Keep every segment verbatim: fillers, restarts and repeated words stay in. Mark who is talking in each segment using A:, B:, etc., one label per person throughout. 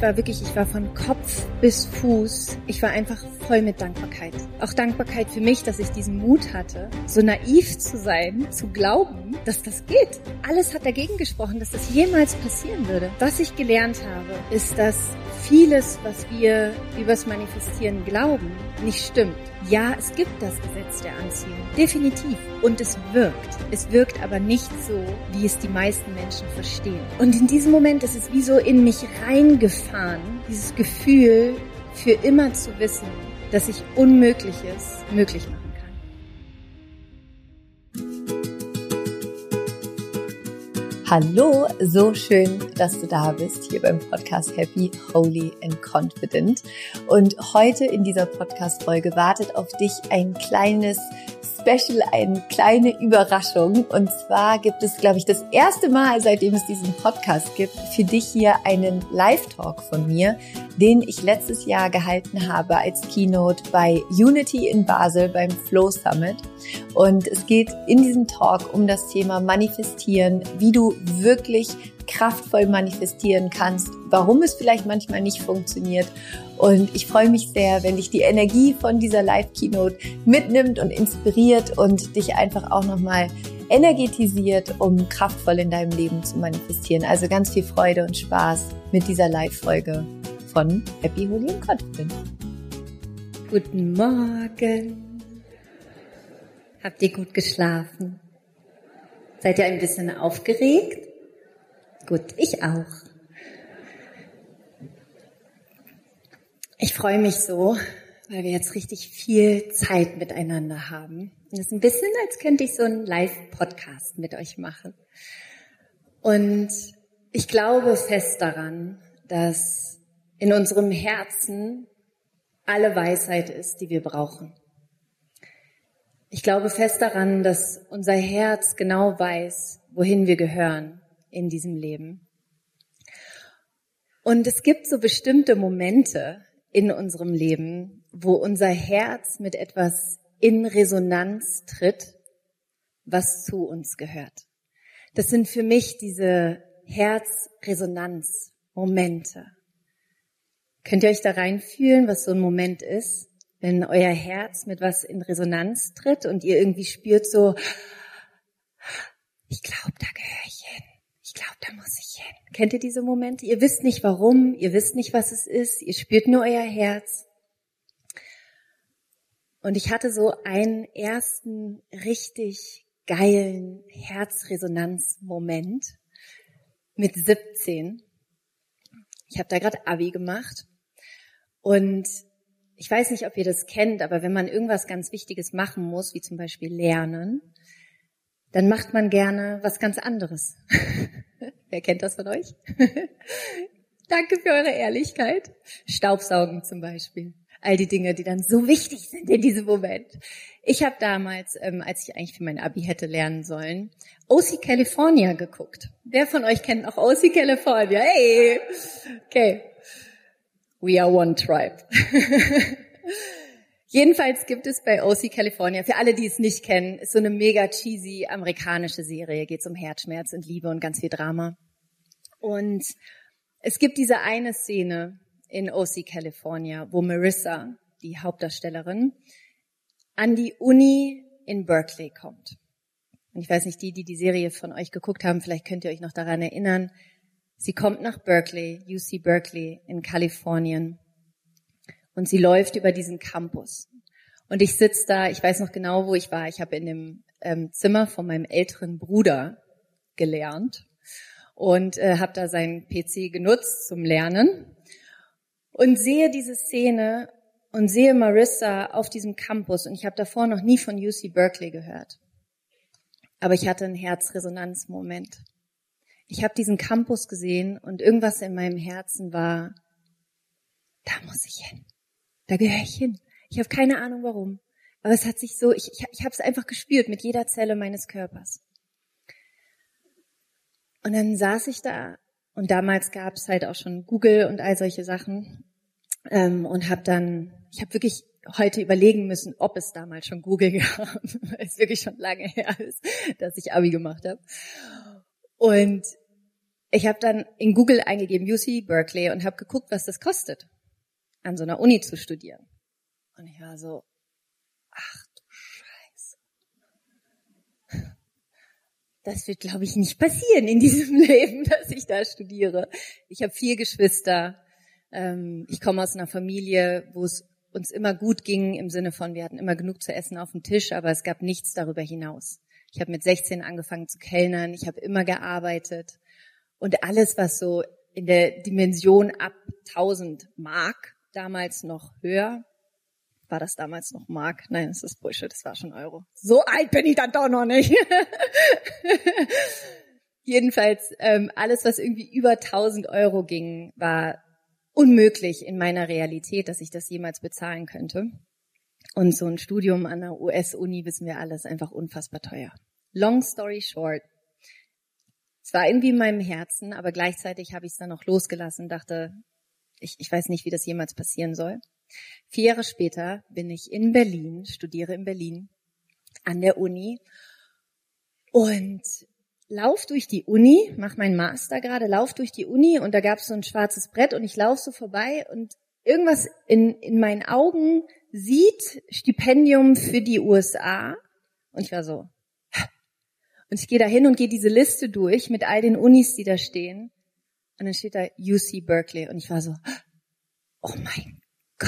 A: war wirklich, ich war von Kopf bis Fuß, ich war einfach voll mit Dankbarkeit. Auch Dankbarkeit für mich, dass ich diesen Mut hatte, so naiv zu sein, zu glauben, dass das geht. Alles hat dagegen gesprochen, dass das jemals passieren würde. Was ich gelernt habe, ist, dass vieles, was wir übers Manifestieren glauben, nicht stimmt. Ja, es gibt das Gesetz der Anziehung, definitiv. Und es wirkt. Es wirkt aber nicht so, wie es die meisten Menschen verstehen. Und in diesem Moment ist es wie so in mich reingefahren, dieses Gefühl, für immer zu wissen, dass ich Unmögliches möglich machen kann.
B: Hallo, so schön, dass du da bist, hier beim Podcast Happy, Holy and Confident. Und heute in dieser Podcast-Folge wartet auf dich ein kleines Special, eine kleine Überraschung. Und zwar gibt es, glaube ich, das erste Mal, seitdem es diesen Podcast gibt, für dich hier einen Live-Talk von mir, den ich letztes Jahr gehalten habe als Keynote bei Unity in Basel beim Flow Summit. Und es geht in diesem Talk um das Thema Manifestieren, wie du wirklich kraftvoll manifestieren kannst, warum es vielleicht manchmal nicht funktioniert. Und ich freue mich sehr, wenn dich die Energie von dieser Live-Keynote mitnimmt und inspiriert und dich einfach auch nochmal energetisiert, um kraftvoll in deinem Leben zu manifestieren. Also ganz viel Freude und Spaß mit dieser Live-Folge von Happy, Holy and Confident.
A: Guten Morgen. Habt ihr gut geschlafen? Seid ihr ein bisschen aufgeregt? Gut, ich auch. Ich freue mich so, weil wir jetzt richtig viel Zeit miteinander haben. Und es ist ein bisschen, als könnte ich so einen Live-Podcast mit euch machen. Und ich glaube fest daran, dass in unserem Herzen alle Weisheit ist, die wir brauchen. Ich glaube fest daran, dass unser Herz genau weiß, wohin wir gehören in diesem Leben. Und es gibt so bestimmte Momente in unserem Leben, wo unser Herz mit etwas in Resonanz tritt, was zu uns gehört. Das sind für mich diese Herzresonanzmomente. Könnt ihr euch da reinfühlen, was so ein Moment ist, wenn euer Herz mit was in Resonanz tritt und ihr irgendwie spürt so, ich glaube, da gehöre ich hin. Ich glaube, da muss ich hin. Kennt ihr diese Momente? Ihr wisst nicht warum, ihr wisst nicht, was es ist, ihr spürt nur euer Herz. Und ich hatte so einen ersten richtig geilen Herzresonanzmoment mit siebzehn. Ich habe da gerade Abi gemacht und ich weiß nicht, ob ihr das kennt, aber wenn man irgendwas ganz Wichtiges machen muss, wie zum Beispiel lernen, dann macht man gerne was ganz anderes. Wer kennt das von euch? Danke für eure Ehrlichkeit. Staubsaugen zum Beispiel. All die Dinge, die dann so wichtig sind in diesem Moment. Ich habe damals, ähm, als ich eigentlich für mein Abi hätte lernen sollen, O C California geguckt. Wer von euch kennt auch O C California? Hey! Okay. We are one tribe. Jedenfalls gibt es bei O C California, für alle, die es nicht kennen, ist so eine mega cheesy amerikanische Serie, geht es um Herzschmerz und Liebe und ganz viel Drama. Und es gibt diese eine Szene in O C California, wo Marissa, die Hauptdarstellerin, an die Uni in Berkeley kommt. Und ich weiß nicht, die, die die Serie von euch geguckt haben, vielleicht könnt ihr euch noch daran erinnern. Sie kommt nach Berkeley, U C Berkeley in Kalifornien. Und sie läuft über diesen Campus. Und ich sitze da, ich weiß noch genau, wo ich war. Ich habe in dem ähm, Zimmer von meinem älteren Bruder gelernt und äh, habe da seinen P C genutzt zum Lernen. Und sehe diese Szene und sehe Marissa auf diesem Campus. Und ich habe davor noch nie von U C Berkeley gehört. Aber ich hatte einen Herzresonanzmoment. Ich habe diesen Campus gesehen und irgendwas in meinem Herzen war, da muss ich hin. Da gehöre ich hin. Ich habe keine Ahnung warum. Aber es hat sich so, ich, ich, ich habe es einfach gespürt mit jeder Zelle meines Körpers. Und dann saß ich da und damals gab es halt auch schon Google und all solche Sachen ähm, und habe dann, ich habe wirklich heute überlegen müssen, ob es damals schon Google gab, weil es wirklich schon lange her ist, dass ich Abi gemacht habe. Und ich habe dann in Google eingegeben, U C Berkeley, und habe geguckt, was das kostet, an so einer Uni zu studieren. Und ich war so, ach du Scheiße. Das wird, glaube ich, nicht passieren in diesem Leben, dass ich da studiere. Ich habe vier Geschwister. Ähm, ich komme aus einer Familie, wo es uns immer gut ging, im Sinne von, wir hatten immer genug zu essen auf dem Tisch, aber es gab nichts darüber hinaus. Ich habe mit sechzehn angefangen zu kellnern, ich habe immer gearbeitet. Und alles, was so in der Dimension ab tausend Mark, damals noch höher, war das damals noch Mark? Nein, das ist Bullshit, das war schon Euro. So alt bin ich dann doch noch nicht. Jedenfalls, ähm, alles, was irgendwie über tausend Euro ging, war unmöglich in meiner Realität, dass ich das jemals bezahlen könnte. Und so ein Studium an einer U S-Uni, wissen wir alle, ist einfach unfassbar teuer. Long story short. Es war irgendwie in meinem Herzen, aber gleichzeitig habe ich es dann auch losgelassen, dachte, ich, ich weiß nicht, wie das jemals passieren soll. Vier Jahre später bin ich in Berlin, studiere in Berlin an der Uni und lauf durch die Uni, mach meinen Master gerade, lauf durch die Uni und da gab es so ein schwarzes Brett und ich lauf so vorbei und irgendwas in, in meinen Augen sieht Stipendium für die U S A und ich war so, und ich gehe da hin und gehe diese Liste durch mit all den Unis, die da stehen und dann steht da U C Berkeley und ich war so, oh mein Gott,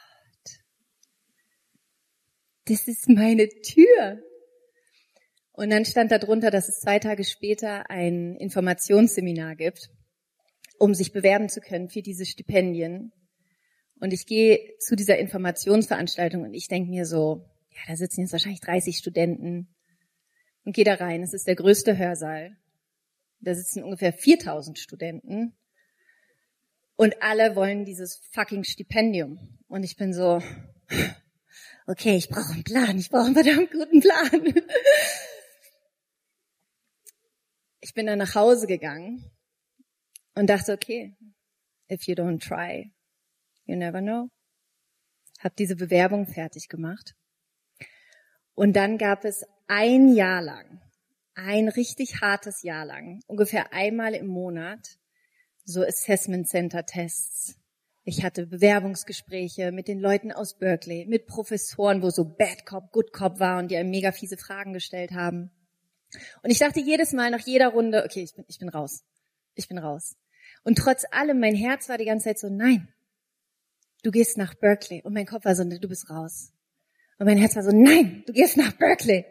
A: das ist meine Tür. Und dann stand da drunter, dass es zwei Tage später ein Informationsseminar gibt, um sich bewerben zu können für diese Stipendien. Und ich gehe zu dieser Informationsveranstaltung und ich denke mir so, ja, da sitzen jetzt wahrscheinlich dreißig Studenten und gehe da rein. Es ist der größte Hörsaal. Da sitzen ungefähr viertausend Studenten und alle wollen dieses fucking Stipendium. Und ich bin so, okay, ich brauche einen Plan, ich brauche einen verdammt guten Plan. Ich bin dann nach Hause gegangen und dachte, okay, if you don't try, you never know. Hab diese Bewerbung fertig gemacht. Und dann gab es ein Jahr lang, ein richtig hartes Jahr lang, ungefähr einmal im Monat, so Assessment Center Tests. Ich hatte Bewerbungsgespräche mit den Leuten aus Berkeley, mit Professoren, wo so Bad Cop, Good Cop war und die einem mega fiese Fragen gestellt haben. Und ich dachte jedes Mal nach jeder Runde, okay, ich bin, ich bin raus. Ich bin raus. Und trotz allem, mein Herz war die ganze Zeit so, nein, du gehst nach Berkeley. Und mein Kopf war so, du bist raus. Und mein Herz war so, nein, du gehst nach Berkeley.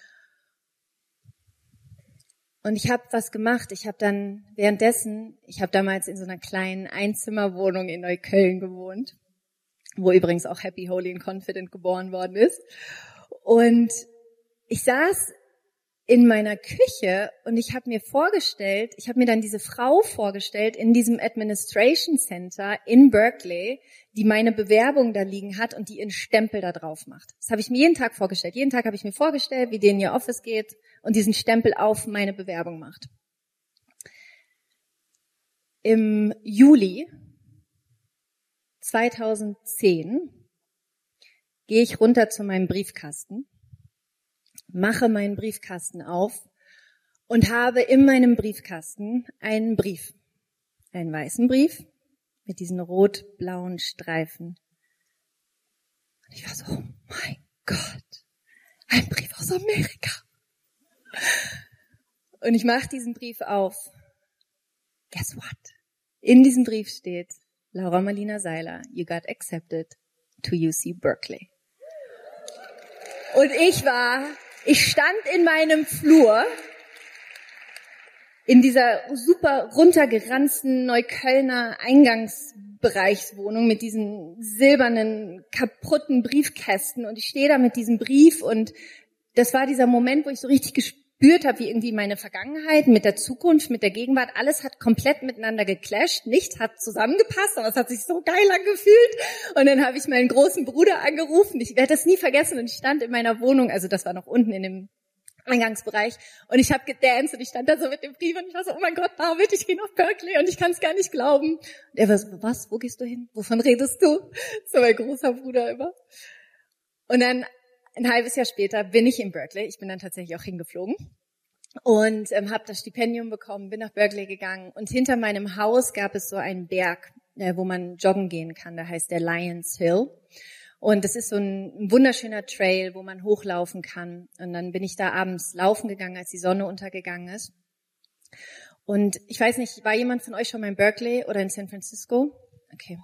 A: Und ich habe was gemacht. Ich habe dann währenddessen, ich habe damals in so einer kleinen Einzimmerwohnung in Neukölln gewohnt, wo übrigens auch Happy, Holy and Confident geboren worden ist. Und ich saß in meiner Küche und ich habe mir vorgestellt, ich habe mir dann diese Frau vorgestellt in diesem Administration Center in Berkeley, die meine Bewerbung da liegen hat und die ihren Stempel da drauf macht. Das habe ich mir jeden Tag vorgestellt. Jeden Tag habe ich mir vorgestellt, wie denen ihr Office geht und diesen Stempel auf meine Bewerbung macht. Im Juli zweitausendzehn gehe ich runter zu meinem Briefkasten, mache meinen Briefkasten auf und habe in meinem Briefkasten einen Brief, einen weißen Brief mit diesen rot-blauen Streifen. Und ich war so, oh mein Gott, ein Brief aus Amerika. Und ich mache diesen Brief auf. Guess what? In diesem Brief steht, Laura Marlina Seiler, you got accepted to U C Berkeley. Und ich war... Ich stand in meinem Flur, in dieser super runtergeranzten Neuköllner Eingangsbereichswohnung mit diesen silbernen, kaputten Briefkästen und ich stehe da mit diesem Brief und das war dieser Moment, wo ich so richtig gespürt habe, wie irgendwie meine Vergangenheit mit der Zukunft, mit der Gegenwart, alles hat komplett miteinander geclasht, nichts hat zusammengepasst, aber es hat sich so geil angefühlt. Und dann habe ich meinen großen Bruder angerufen, ich werde das nie vergessen und ich stand in meiner Wohnung, also das war noch unten in dem Eingangsbereich und ich habe gedanced und ich stand da so mit dem Brief und ich war so, oh mein Gott, David, ich gehe nach Berkeley und ich kann es gar nicht glauben. Und er war so, was, wo gehst du hin? Wovon redest du? So mein großer Bruder immer. Und dann ein halbes Jahr später bin ich in Berkeley. Ich bin dann tatsächlich auch hingeflogen. und ähm, habe das Stipendium bekommen, bin nach Berkeley gegangen und hinter meinem Haus gab es so einen Berg, äh, wo man joggen gehen kann, der heißt der Lions Hill. Und das ist so ein, ein wunderschöner Trail, wo man hochlaufen kann. Und dann bin ich da abends laufen gegangen, als die Sonne untergegangen ist. Und ich weiß nicht, war jemand von euch schon mal in Berkeley oder in San Francisco? Okay.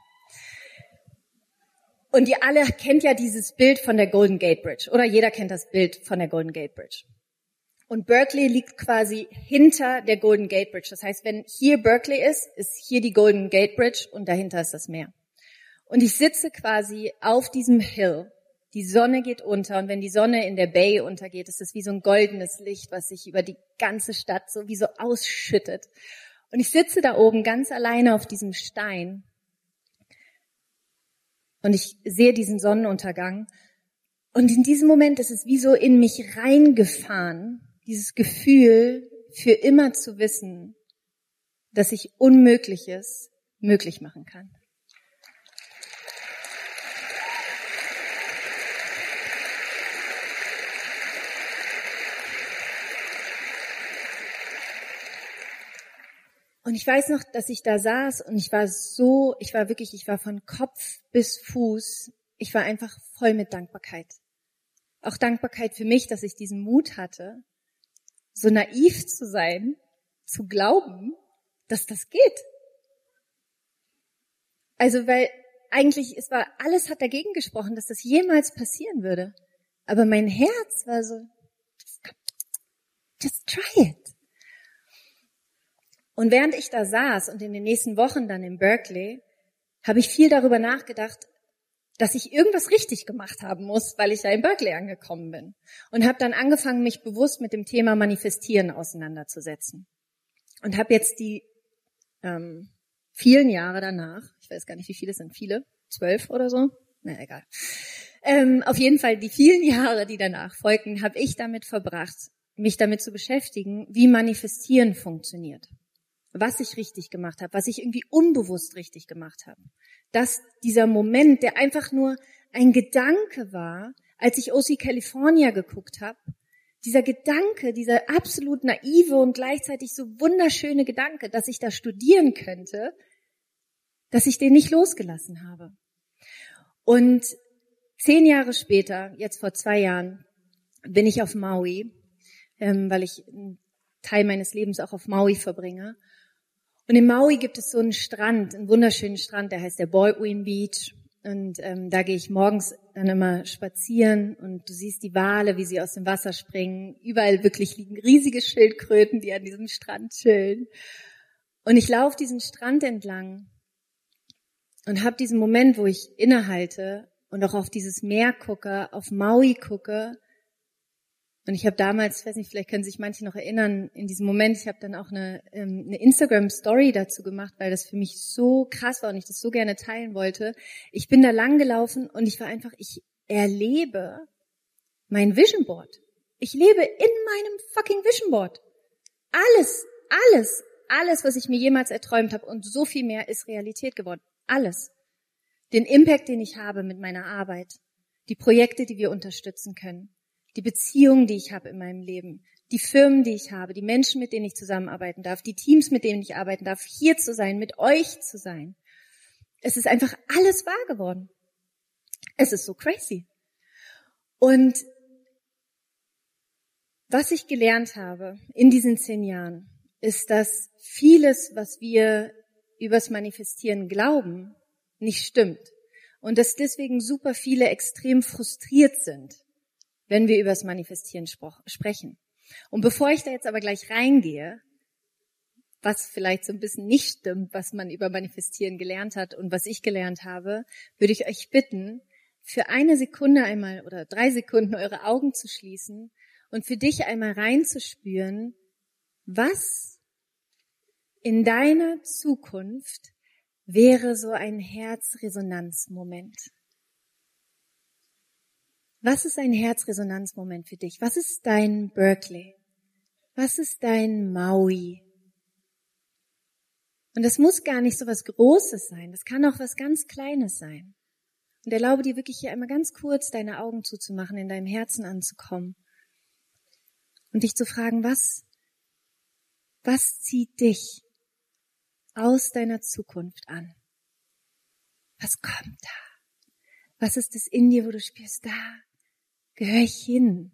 A: Und ihr alle kennt ja dieses Bild von der Golden Gate Bridge. Oder jeder kennt das Bild von der Golden Gate Bridge. Und Berkeley liegt quasi hinter der Golden Gate Bridge. Das heißt, wenn hier Berkeley ist, ist hier die Golden Gate Bridge und dahinter ist das Meer. Und ich sitze quasi auf diesem Hill. Die Sonne geht unter und wenn die Sonne in der Bay untergeht, ist es wie so ein goldenes Licht, was sich über die ganze Stadt so wie so ausschüttet. Und ich sitze da oben ganz alleine auf diesem Stein und ich sehe diesen Sonnenuntergang. Und in diesem Moment ist es wie so in mich reingefahren, dieses Gefühl, für immer zu wissen, dass ich Unmögliches möglich machen kann. Und ich weiß noch, dass ich da saß und ich war so, ich war wirklich, ich war von Kopf bis Fuß, ich war einfach voll mit Dankbarkeit. Auch Dankbarkeit für mich, dass ich diesen Mut hatte, so naiv zu sein, zu glauben, dass das geht. Also, weil eigentlich, es war, alles hat dagegen gesprochen, dass das jemals passieren würde. Aber mein Herz war so, just try it. Und während ich da saß und in den nächsten Wochen dann in Berkeley, habe ich viel darüber nachgedacht, dass ich irgendwas richtig gemacht haben muss, weil ich da in Berkeley angekommen bin. Und habe dann angefangen, mich bewusst mit dem Thema Manifestieren auseinanderzusetzen. Und habe jetzt die ähm, vielen Jahre danach, ich weiß gar nicht, wie viele es sind, viele, zwölf oder so, na egal. Ähm, auf jeden Fall die vielen Jahre, die danach folgten, habe ich damit verbracht, mich damit zu beschäftigen, wie Manifestieren funktioniert. Was ich richtig gemacht habe, was ich irgendwie unbewusst richtig gemacht habe. Dass dieser Moment, der einfach nur ein Gedanke war, als ich O C California geguckt habe, dieser Gedanke, dieser absolut naive und gleichzeitig so wunderschöne Gedanke, dass ich da studieren könnte, dass ich den nicht losgelassen habe. Und zehn Jahre später, jetzt vor zwei Jahren, bin ich auf Maui, ähm, weil ich einen Teil meines Lebens auch auf Maui verbringe. Und in Maui gibt es so einen Strand, einen wunderschönen Strand, der heißt der Baldwin Beach. Und ähm, da gehe ich morgens dann immer spazieren und du siehst die Wale, wie sie aus dem Wasser springen. Überall wirklich liegen riesige Schildkröten, die an diesem Strand chillen. Und ich laufe diesen Strand entlang und habe diesen Moment, wo ich innehalte und auch auf dieses Meer gucke, auf Maui gucke. Und ich habe damals, ich weiß nicht, vielleicht können sich manche noch erinnern, in diesem Moment, ich habe dann auch eine, ähm, eine Instagram-Story dazu gemacht, weil das für mich so krass war und ich das so gerne teilen wollte. Ich bin da lang gelaufen und ich war einfach, ich erlebe mein Vision Board. Ich lebe in meinem fucking Vision Board. Alles, alles, alles, was ich mir jemals erträumt habe und so viel mehr ist Realität geworden. Alles. Den Impact, den ich habe mit meiner Arbeit, die Projekte, die wir unterstützen können. Die Beziehungen, die ich habe in meinem Leben, die Firmen, die ich habe, die Menschen, mit denen ich zusammenarbeiten darf, die Teams, mit denen ich arbeiten darf, hier zu sein, mit euch zu sein. Es ist einfach alles wahr geworden. Es ist so crazy. Und was ich gelernt habe in diesen zehn Jahren, ist, dass vieles, was wir übers Manifestieren glauben, nicht stimmt. Und dass deswegen super viele extrem frustriert sind, wenn wir über das Manifestieren sprechen. Und bevor ich da jetzt aber gleich reingehe, was vielleicht so ein bisschen nicht stimmt, was man über Manifestieren gelernt hat und was ich gelernt habe, würde ich euch bitten, für eine Sekunde einmal oder drei Sekunden eure Augen zu schließen und für dich einmal reinzuspüren, was in deiner Zukunft wäre so ein Herzresonanzmoment. Was ist ein Herzresonanzmoment für dich? Was ist dein Berkeley? Was ist dein Maui? Und das muss gar nicht so was Großes sein. Das kann auch was ganz Kleines sein. Und erlaube dir wirklich hier einmal ganz kurz deine Augen zuzumachen, in deinem Herzen anzukommen. Und dich zu fragen, was, Was zieht dich aus deiner Zukunft an? Was kommt da? Was ist es in dir, wo du spürst, da gehöre ich hin?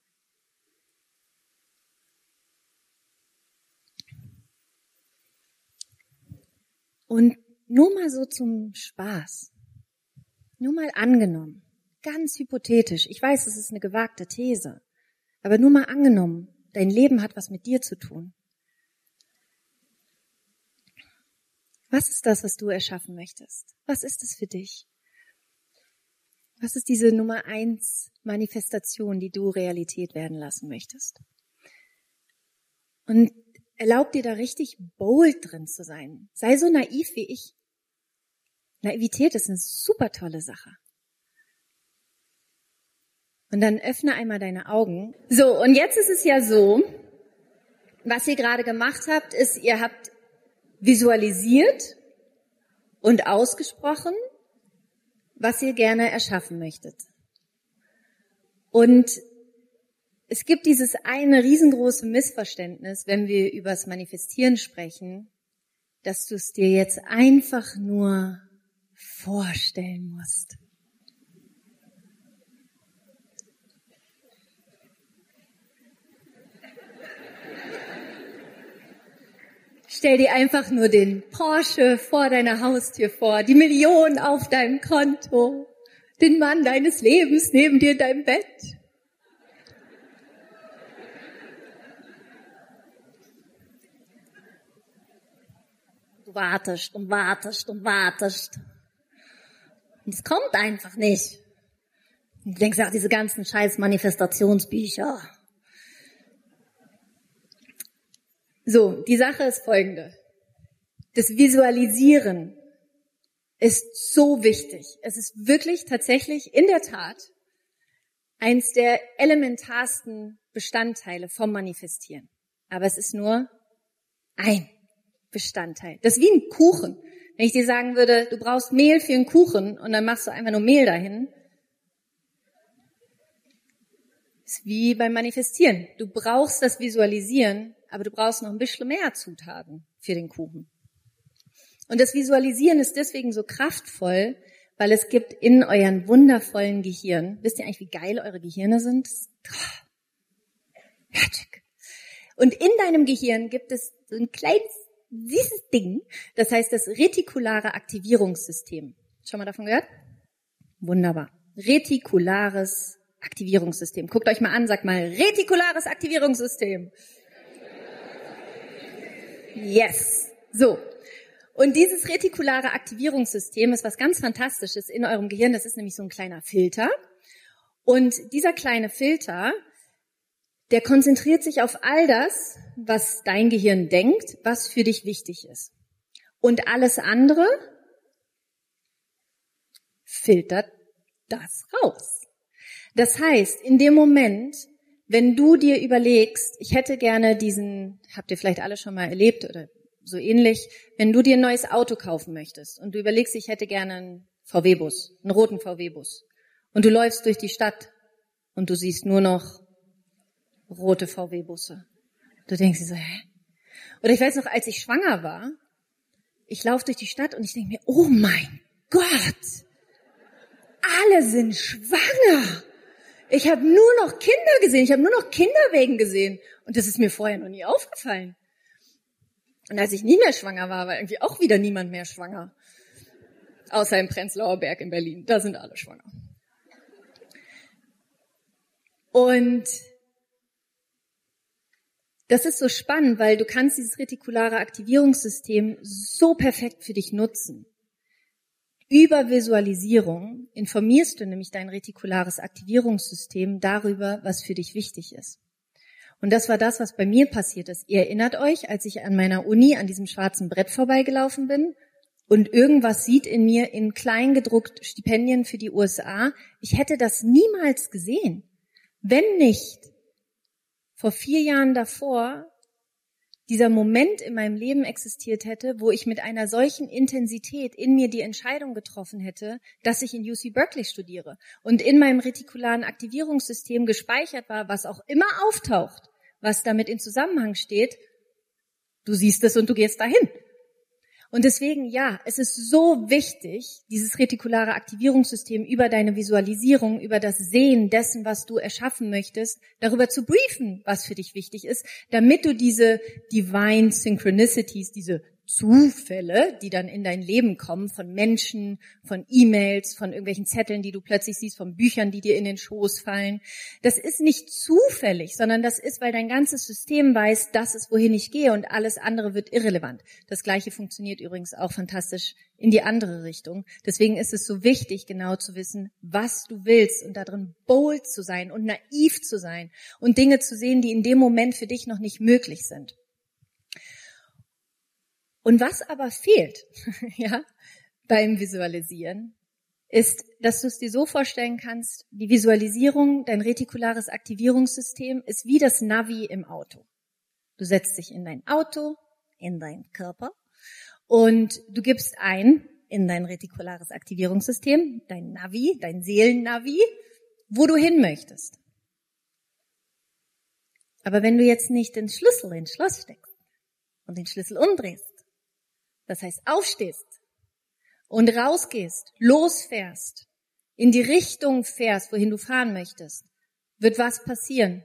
A: Und nur mal so zum Spaß, nur mal angenommen, ganz hypothetisch, ich weiß, es ist eine gewagte These, aber nur mal angenommen, dein Leben hat was mit dir zu tun. Was ist das, was du erschaffen möchtest? Was ist es für dich? Was ist diese Nummer eins Manifestation, die du Realität werden lassen möchtest? Und erlaub dir da richtig bold drin zu sein. Sei so naiv wie ich. Naivität ist eine super tolle Sache. Und dann öffne einmal deine Augen. So, und jetzt ist es ja so, was ihr gerade gemacht habt, ist, ihr habt visualisiert und ausgesprochen, was ihr gerne erschaffen möchtet. Und es gibt dieses eine riesengroße Missverständnis, wenn wir übers Manifestieren sprechen, dass du es dir jetzt einfach nur vorstellen musst. Stell dir einfach nur den Porsche vor deiner Haustür vor, die Millionen auf deinem Konto, den Mann deines Lebens neben dir in deinem Bett. Du wartest und wartest und wartest. Und es kommt einfach nicht. Und du denkst, ach, diese ganzen scheiß Manifestationsbücher. So, die Sache ist folgende. Das Visualisieren ist so wichtig. Es ist wirklich tatsächlich in der Tat eins der elementarsten Bestandteile vom Manifestieren. Aber es ist nur ein Bestandteil. Das ist wie ein Kuchen. Wenn ich dir sagen würde, du brauchst Mehl für einen Kuchen und dann machst du einfach nur Mehl dahin. Das ist wie beim Manifestieren. Du brauchst das Visualisieren, aber du brauchst noch ein bisschen mehr Zutaten für den Kuchen. Und das Visualisieren ist deswegen so kraftvoll, weil es gibt in euren wundervollen Gehirn, wisst ihr eigentlich, wie geil eure Gehirne sind? Oh, Magic. Und in deinem Gehirn gibt es so ein kleines, süßes Ding, das heißt das retikulare Aktivierungssystem. Schon mal davon gehört? Wunderbar. Retikulares Aktivierungssystem. Guckt euch mal an, sagt mal, retikulares Aktivierungssystem. Yes. So. Und dieses retikulare Aktivierungssystem ist was ganz Fantastisches in eurem Gehirn. Das ist nämlich so ein kleiner Filter. Und dieser kleine Filter, der konzentriert sich auf all das, was dein Gehirn denkt, was für dich wichtig ist. Und alles andere filtert das raus. Das heißt, in dem Moment, wenn du dir überlegst, ich hätte gerne diesen, habt ihr vielleicht alle schon mal erlebt oder so ähnlich, wenn du dir ein neues Auto kaufen möchtest und du überlegst, ich hätte gerne einen V W-Bus, einen roten V W-Bus und du läufst durch die Stadt und du siehst nur noch rote V W-Busse. Du denkst dir so, hä? Oder ich weiß noch, als ich schwanger war, ich laufe durch die Stadt und ich denke mir, oh mein Gott, alle sind schwanger. Ich habe nur noch Kinder gesehen, ich habe nur noch Kinderwegen gesehen. Und das ist mir vorher noch nie aufgefallen. Und als ich nie mehr schwanger war, war irgendwie auch wieder niemand mehr schwanger. Außer im Prenzlauer Berg in Berlin, da sind alle schwanger. Und das ist so spannend, weil du kannst dieses retikulare Aktivierungssystem so perfekt für dich nutzen. Über Visualisierung informierst du nämlich dein retikulares Aktivierungssystem darüber, was für dich wichtig ist. Und das war das, was bei mir passiert ist. Ihr erinnert euch, als ich an meiner Uni an diesem schwarzen Brett vorbeigelaufen bin und irgendwas sieht in mir in klein gedruckt Stipendien für die U S A. Ich hätte das niemals gesehen, wenn nicht vor vier Jahren davor dieser Moment in meinem Leben existiert hätte, wo ich mit einer solchen Intensität in mir die Entscheidung getroffen hätte, dass ich in U C Berkeley studiere und in meinem retikularen Aktivierungssystem gespeichert war, was auch immer auftaucht, was damit in Zusammenhang steht, Du siehst es und du gehst dahin. Und deswegen, ja, es ist so wichtig, dieses retikulare Aktivierungssystem über deine Visualisierung, über das Sehen dessen, was du erschaffen möchtest, darüber zu briefen, was für dich wichtig ist, damit du diese Divine Synchronicities, diese Zufälle, die dann in dein Leben kommen, von Menschen, von E-Mails, von irgendwelchen Zetteln, die du plötzlich siehst, von Büchern, die dir in den Schoß fallen. Das ist nicht zufällig, sondern das ist, weil dein ganzes System weiß, das ist, wohin ich gehe und alles andere wird irrelevant. Das Gleiche funktioniert übrigens auch fantastisch in die andere Richtung. Deswegen ist es so wichtig, genau zu wissen, was du willst und darin bold zu sein und naiv zu sein und Dinge zu sehen, die in dem Moment für dich noch nicht möglich sind. Und was aber fehlt, ja, beim Visualisieren, ist, dass du es dir so vorstellen kannst, die Visualisierung, dein retikulares Aktivierungssystem ist wie das Navi im Auto. Du setzt dich in dein Auto, in deinen Körper und du gibst ein in dein retikulares Aktivierungssystem, dein Navi, dein Seelennavi, wo du hin möchtest. Aber wenn du jetzt nicht den Schlüssel ins Schloss steckst und den Schlüssel umdrehst, das heißt, aufstehst und rausgehst, losfährst, in die Richtung fährst, wohin du fahren möchtest, wird was passieren?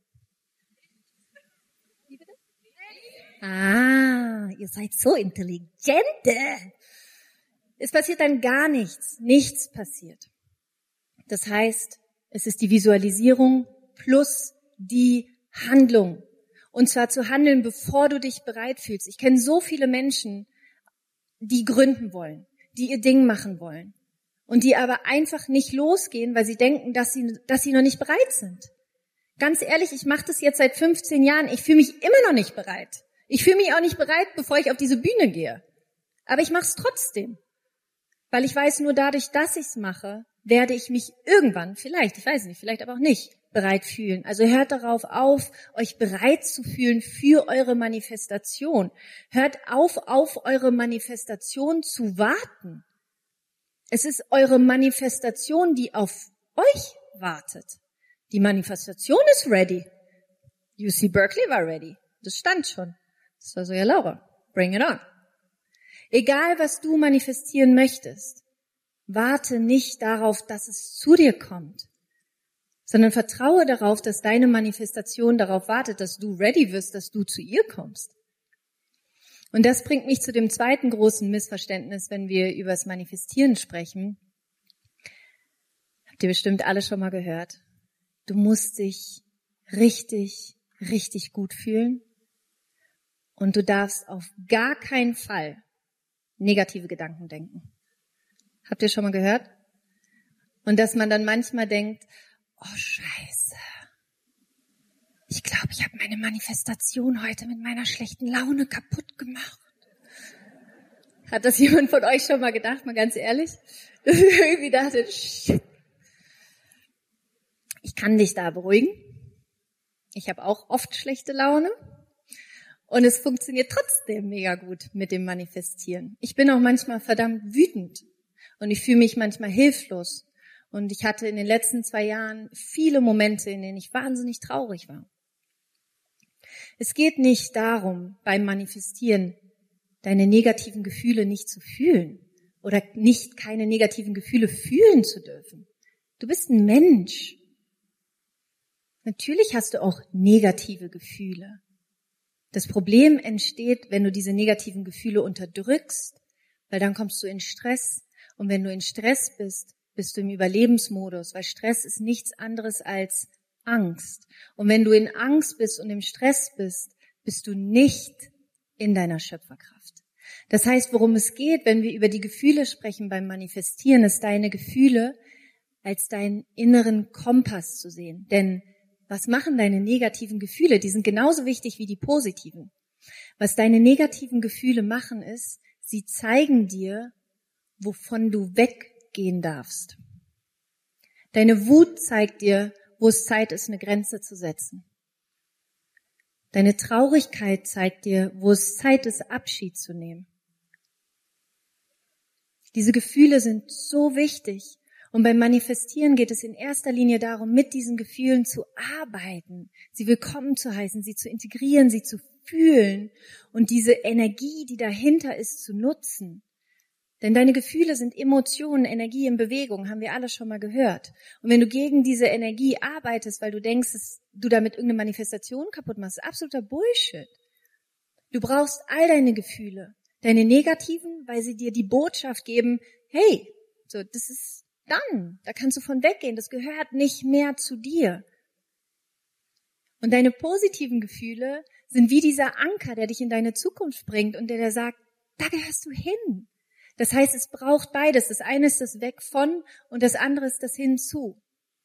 A: Ah, ihr seid so intelligente. Es passiert dann gar nichts. Nichts passiert. Das heißt, es ist die Visualisierung plus die Handlung. Und zwar zu handeln, bevor du dich bereit fühlst. Ich kenne so viele Menschen, die gründen wollen, die ihr Ding machen wollen und die aber einfach nicht losgehen, weil sie denken, dass sie, dass sie noch nicht bereit sind. Ganz ehrlich, ich mache das jetzt seit fünfzehn Jahren, ich fühle mich immer noch nicht bereit. Ich fühle mich auch nicht bereit, bevor ich auf diese Bühne gehe. Aber ich mache es trotzdem, weil ich weiß, nur dadurch, dass ich es mache, werde ich mich irgendwann, vielleicht, ich weiß nicht, vielleicht aber auch nicht, bereit fühlen. Also hört darauf auf, euch bereit zu fühlen für eure Manifestation. Hört auf, auf eure Manifestation zu warten. Es ist eure Manifestation, die auf euch wartet. Die Manifestation ist ready. U C Berkeley war ready. Das stand schon. Das war so, ja Laura, bring it on. Egal, was du manifestieren möchtest, warte nicht darauf, dass es zu dir kommt, sondern vertraue darauf, dass deine Manifestation darauf wartet, dass du ready wirst, dass du zu ihr kommst. Und das bringt mich zu dem zweiten großen Missverständnis, wenn wir über das Manifestieren sprechen. Habt ihr bestimmt alle schon mal gehört. Du musst dich richtig, richtig gut fühlen und du darfst auf gar keinen Fall negative Gedanken denken. Habt ihr schon mal gehört? Und dass man dann manchmal denkt, oh Scheiße, ich glaube, ich habe meine Manifestation heute mit meiner schlechten Laune kaputt gemacht. Hat das jemand von euch schon mal gedacht, mal ganz ehrlich? Dass ich irgendwie dachte, shit. Ich kann dich da beruhigen. Ich habe auch oft schlechte Laune. Und es funktioniert trotzdem mega gut mit dem Manifestieren. Ich bin auch manchmal verdammt wütend. Und ich fühle mich manchmal hilflos. Und ich hatte in den letzten zwei Jahren viele Momente, in denen ich wahnsinnig traurig war. Es geht nicht darum, beim Manifestieren deine negativen Gefühle nicht zu fühlen oder nicht keine negativen Gefühle fühlen zu dürfen. Du bist ein Mensch. Natürlich hast du auch negative Gefühle. Das Problem entsteht, wenn du diese negativen Gefühle unterdrückst, weil dann kommst du in Stress. Und wenn du in Stress bist, bist du im Überlebensmodus, weil Stress ist nichts anderes als Angst. Und wenn du in Angst bist und im Stress bist, bist du nicht in deiner Schöpferkraft. Das heißt, worum es geht, wenn wir über die Gefühle sprechen beim Manifestieren, ist deine Gefühle als deinen inneren Kompass zu sehen. Denn was machen deine negativen Gefühle? Die sind genauso wichtig wie die positiven. Was deine negativen Gefühle machen, ist, sie zeigen dir, wovon du weggehen darfst. Deine Wut zeigt dir, wo es Zeit ist, eine Grenze zu setzen. Deine Traurigkeit zeigt dir, wo es Zeit ist, Abschied zu nehmen. Diese Gefühle sind so wichtig. Und beim Manifestieren geht es in erster Linie darum, mit diesen Gefühlen zu arbeiten, sie willkommen zu heißen, sie zu integrieren, sie zu fühlen und diese Energie, die dahinter ist, zu nutzen. Denn deine Gefühle sind Emotionen, Energie in Bewegung, haben wir alle schon mal gehört. Und wenn du gegen diese Energie arbeitest, weil du denkst, dass du damit irgendeine Manifestation kaputt machst, ist absoluter Bullshit. Du brauchst all deine Gefühle, deine negativen, weil sie dir die Botschaft geben, hey, so, das ist dann, da kannst du von weggehen, das gehört nicht mehr zu dir. Und deine positiven Gefühle sind wie dieser Anker, der dich in deine Zukunft bringt und der dir sagt, da gehörst du hin. Das heißt, es braucht beides. Das eine ist das Weg von und das andere ist das Hinzu.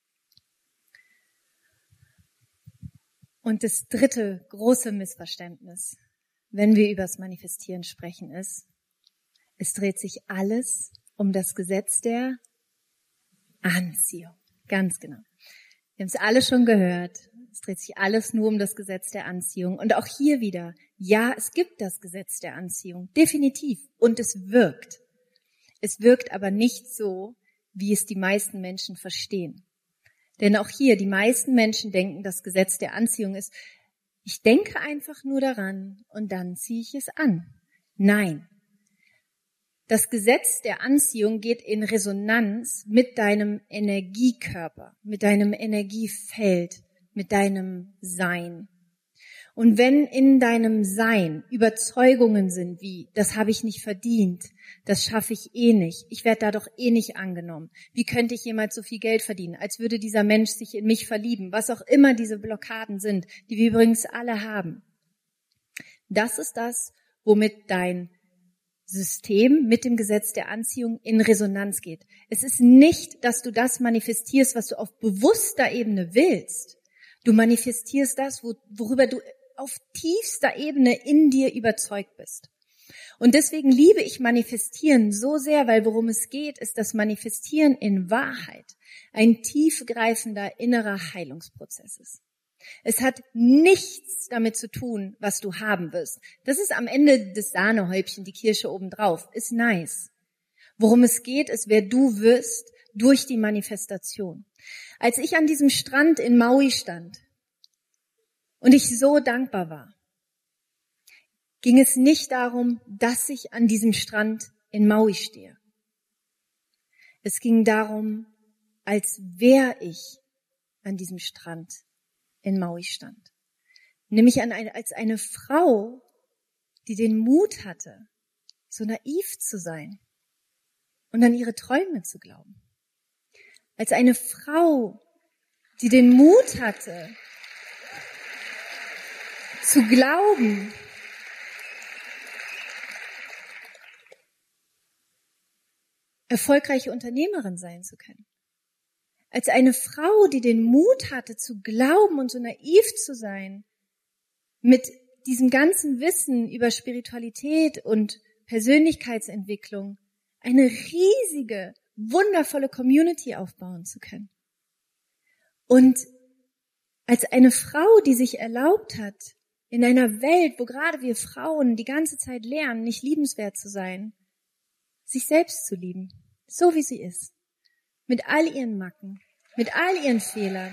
A: Und das dritte große Missverständnis, wenn wir über das Manifestieren sprechen, ist, es dreht sich alles um das Gesetz der Anziehung. Ganz genau. Wir haben es alle schon gehört. Es dreht sich alles nur um das Gesetz der Anziehung. Und auch hier wieder, ja, es gibt das Gesetz der Anziehung, definitiv. Und es wirkt. Es wirkt aber nicht so, wie es die meisten Menschen verstehen. Denn auch hier, die meisten Menschen denken, das Gesetz der Anziehung ist, ich denke einfach nur daran und dann ziehe ich es an. Nein. Das Gesetz der Anziehung geht in Resonanz mit deinem Energiekörper, mit deinem Energiefeld, mit deinem Sein. Und wenn in deinem Sein Überzeugungen sind wie, das habe ich nicht verdient, das schaffe ich eh nicht, ich werde da doch eh nicht angenommen, wie könnte ich jemals so viel Geld verdienen, als würde dieser Mensch sich in mich verlieben, was auch immer diese Blockaden sind, die wir übrigens alle haben. Das ist das, womit dein System mit dem Gesetz der Anziehung in Resonanz geht. Es ist nicht, dass du das manifestierst, was du auf bewusster Ebene willst. Du manifestierst das, worüber du auf tiefster Ebene in dir überzeugt bist. Und deswegen liebe ich Manifestieren so sehr, weil worum es geht, ist das Manifestieren in Wahrheit ein tiefgreifender innerer Heilungsprozess ist. Es hat nichts damit zu tun, was du haben wirst. Das ist am Ende das Sahnehäubchen, die Kirsche obendrauf. Ist nice. Worum es geht, ist, wer du wirst durch die Manifestation. Als ich an diesem Strand in Maui stand und ich so dankbar war, ging es nicht darum, dass ich an diesem Strand in Maui stehe. Es ging darum, als wäre ich an diesem Strand in Maui stand. Nämlich an eine, als eine Frau, die den Mut hatte, so naiv zu sein und an ihre Träume zu glauben. Als eine Frau, die den Mut hatte, zu glauben, erfolgreiche Unternehmerin sein zu können. Als eine Frau, die den Mut hatte, zu glauben und so naiv zu sein, mit diesem ganzen Wissen über Spiritualität und Persönlichkeitsentwicklung eine riesige, wundervolle Community aufbauen zu können. Und als eine Frau, die sich erlaubt hat, in einer Welt, wo gerade wir Frauen die ganze Zeit lernen, nicht liebenswert zu sein, sich selbst zu lieben, so wie sie ist, mit all ihren Macken, mit all ihren Fehlern.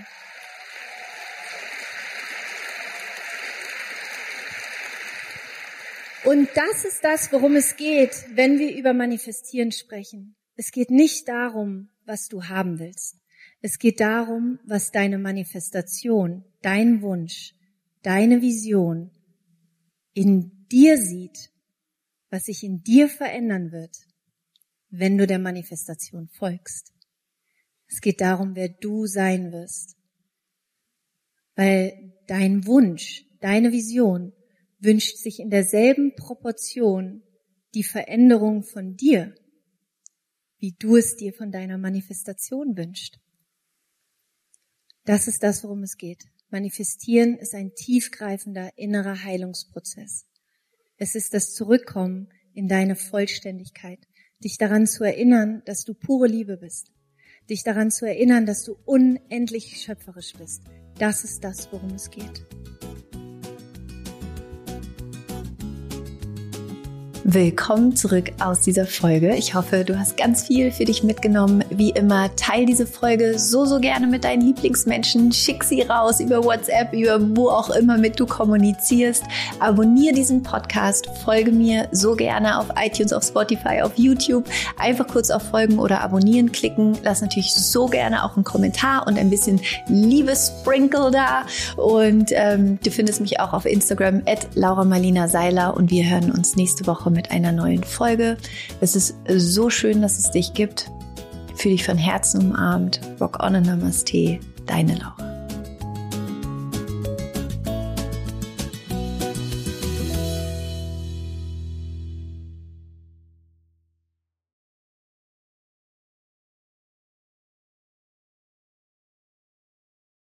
A: Und das ist das, worum es geht, wenn wir über Manifestieren sprechen. Es geht nicht darum, was du haben willst. Es geht darum, was deine Manifestation, dein Wunsch, deine Vision in dir sieht, was sich in dir verändern wird, wenn du der Manifestation folgst. Es geht darum, wer du sein wirst. Weil dein Wunsch, deine Vision wünscht sich in derselben Proportion die Veränderung von dir, wie du es dir von deiner Manifestation wünschst. Das ist das, worum es geht. Manifestieren ist ein tiefgreifender innerer Heilungsprozess. Es ist das Zurückkommen in deine Vollständigkeit, dich daran zu erinnern, dass du pure Liebe bist, dich daran zu erinnern, dass du unendlich schöpferisch bist. Das ist das, worum es geht.
B: Willkommen zurück aus dieser Folge. Ich hoffe, du hast ganz viel für dich mitgenommen. Wie immer, teil diese Folge so, so gerne mit deinen Lieblingsmenschen. Schick sie raus über WhatsApp, über wo auch immer mit du kommunizierst. Abonniere diesen Podcast, folge mir so gerne auf iTunes, auf Spotify, auf YouTube. Einfach kurz auf Folgen oder Abonnieren klicken. Lass natürlich so gerne auch einen Kommentar und ein bisschen Liebessprinkle da. Und ähm, du findest mich auch auf Instagram at Laura Marlina Seiler und wir hören uns nächste Woche mit einer neuen Folge. Es ist so schön, dass es dich gibt. Fühl dich von Herzen umarmt. Rock on and Namaste. Deine Laura.